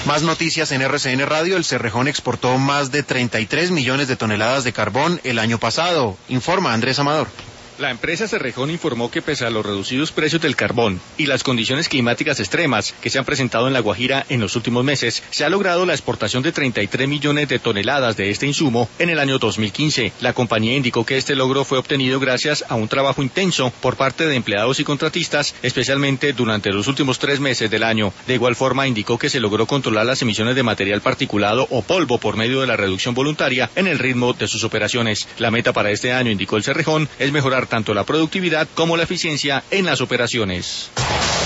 Más noticias en RCN Radio. El Cerrejón exportó más de 33 millones de toneladas de carbón el año pasado. Informa Andrés Amador. La empresa Cerrejón informó que pese a los reducidos precios del carbón y las condiciones climáticas extremas que se han presentado en La Guajira en los últimos meses, se ha logrado la exportación de 33 millones de toneladas de este insumo en el año 2015. La compañía indicó que este logro fue obtenido gracias a un trabajo intenso por parte de empleados y contratistas, especialmente durante los últimos 3 meses del año. De igual forma, indicó que se logró controlar las emisiones de material particulado o polvo por medio de la reducción voluntaria en el ritmo de sus operaciones. La meta para este año, indicó el Cerrejón, es mejorar tanto la productividad como la eficiencia en las operaciones.